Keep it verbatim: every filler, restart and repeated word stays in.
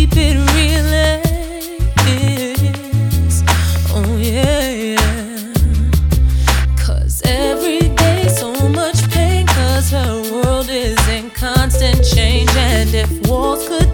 keep it real is, oh yeah. Cause every day so much pain, cause her world is in constant change. And if walls could